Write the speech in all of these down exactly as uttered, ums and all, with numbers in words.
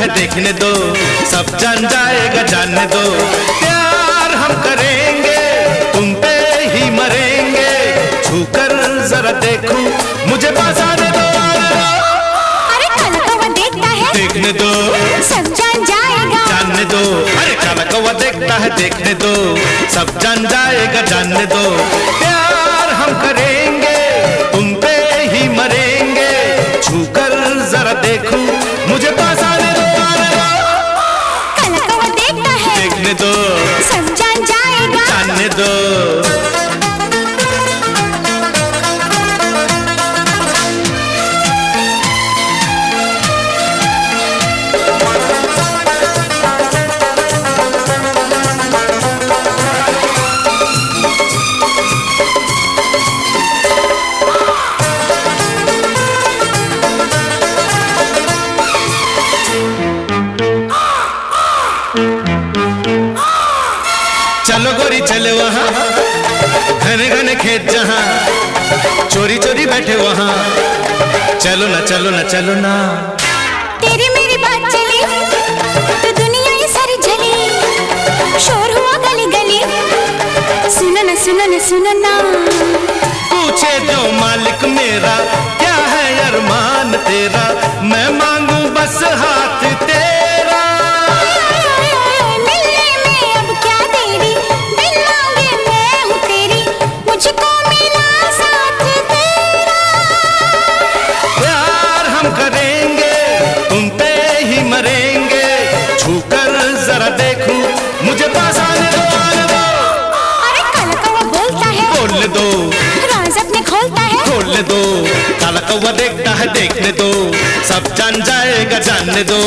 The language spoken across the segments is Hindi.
देखने दो, सब जान जाएगा जानने दो। प्यार हम करेंगे तुम पे ही मरेंगे, छूकर जरा देखूं मुझे पास आने दो। अरे काला कौवा देखता है देखने दो, सब जान जाएगा जानने दो। अरे काला कौवा देखता है देखने दो, सब जान जाएगा जानने दो। प्यार हम करेंगे तुम पे ही मरेंगे, छूकर जरा देखूं मुझे पास आने दो। काला कौवा देखता है देखने दो, सब जान जाएगा जानने दो। चलो गोरी चले वहाँ, घने घने खेत जहाँ, चोरी चोरी बैठे वहाँ। चलो ना चलो ना चलो ना, तेरी मेरी बात चली तो दुनिया ये सारी जली, शोर हुआ गली गली, सुनो ना सुनो ना सुनो ना। पूछे जो मालिक मेरा क्या है अरमान तेरा, मैं मांगू बस हाथ तेरा। मिलने में अब क्या देरी, बिन मांगे मैं हूँ तेरी, मुझको मिला साथ तेरा। प्यार हम करेंगे तुम पे ही मरेंगे, छूकर जरा देखूं मुझे पास आने दो। अरे काला कौवा बोलता है बोलने दो, राज अपने खोलता है खोलने दो। काला कौवा देखता है देखने दो, सब जान जाएगा जानने दो।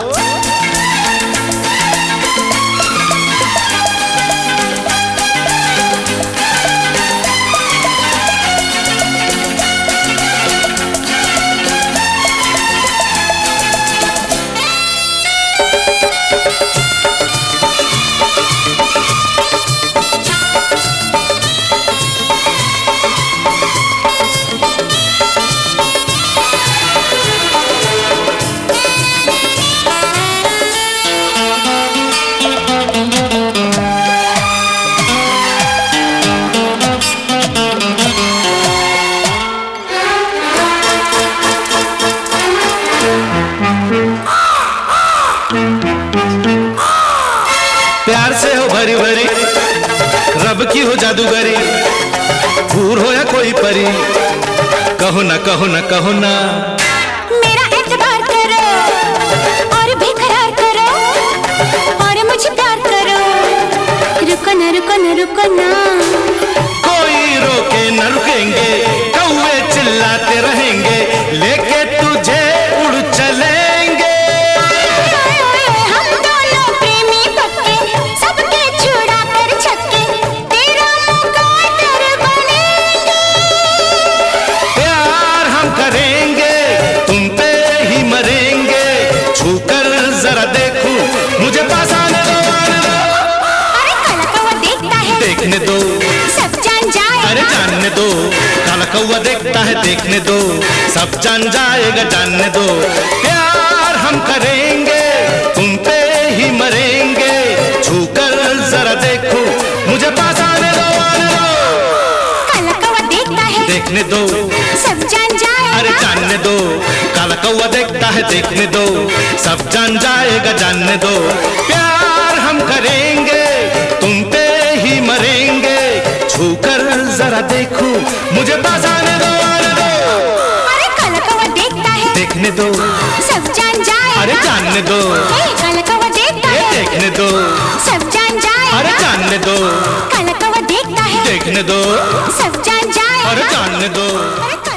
प्यार से हो भरी भरी, रब की हो जादूगरी, भूर हो या कोई परी, कहो ना कहो ना कहो ना। मेरा एतबार करो और बेकरार करो, और मुझे प्यार करो, रुको ना रुको ना रुको ना। कोई रोके न रुकेंगे, कौवे चिल्लाते रहेंगे, लेके तुझे उड़ चलेंगे। हम दोनों प्रेमी पक्के, सबके छुड़ा कर छक्के, तेरा मुकद्दर बनेंगे। प्यार हम करेंगे तुम पे ही मरेंगे, छूकर जरा देखूं मुझे पास आने दो। अरे काला कौवा देखता है देखने दो, सब जान जाएगा अरे जानने दो। काला कौवा देखता है देखने दो, सब जान जाएगा जानने दो। प्यार हम करेंगे तुम पे ही मरेंगे, छूकर जरा देखूं मुझे पास आने दो। काला कौवा देखता है देखने दो, सब जान जाएगा अरे जानने दो। काला कौवा देखता है देखने दो, सब जान जाएगा जानने दो। प्यार हम करेंगे तुम पे ही मरेंगे, छूकर जरा देखूं मुझे पास आने दो। अरे काला कौवा देखता है देखने दो, सब जान जाएगा अरे जानने दो। ए, काला कौवा देखता ये है देखने दो, सब जान जाएगा अरे जानने दो। काला कौवा देखता है देखने दो, सब जान जाएगा अरे जानने दो। अरे